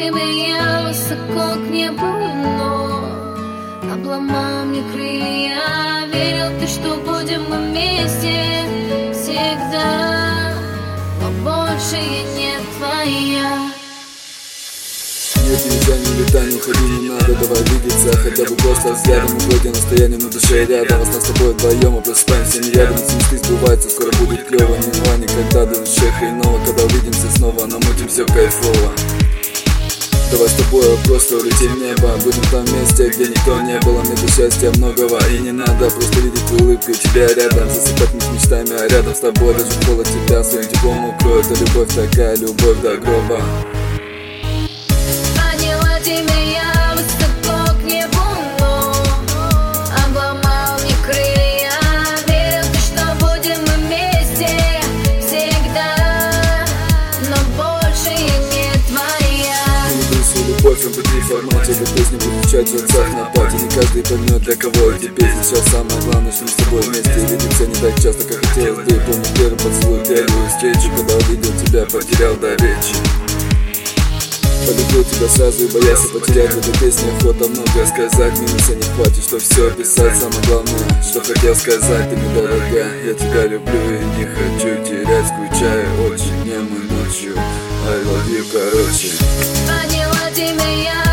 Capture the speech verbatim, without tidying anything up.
тебе я высоко к небу, но обломал мне крылья. Верил ты, что будем мы вместе всегда, но больше я не твоя. Нет, нельзя, не летай, не уходи, не надо, давай видеться хотя бы просто взглядом. Угодья настроение на душе рядом, нас с тобой вдвоем, мы просыпаемся не рядом. Мечты сбываются, скоро будет клево, не два никогда, до душе хреново. Когда увидимся снова, намутим все кайфово. Давай с тобой просто улетим в небо, будем в том месте, где никто не был. Мне до счастья многого и не надо, просто видеть твою улыбку и тебя рядом. Засыпать не мечтами, а рядом с тобой даже холод тебя своим теплом укроет. А любовь такая, любовь до гроба. Тебе я высоко к небу, но обломал мне крылья. Верил ты, что будем мы вместе всегда, но больше я не твоя. Не люблю свою любовь в эм пэ три формате, эта песня будет звучать в сердцах на пати. Не каждый поймет, для кого эти песни. Сейчас самое главное, что мы с тобой вместе. И видимся не так часто, как хотелось бы. Помню первый поцелуй, первую встречу, когда увидел тебя, потерял до речи. Полюбил тебя сразу и боялся потерять. В этой песне охота многое сказать, минуса не хватит, что все описать. Самое главное, что хотел сказать, ты мне дорога, я тебя люблю и не хочу терять. Скучаю очень, днем и ночью, I love you, короче. Поняла тебя я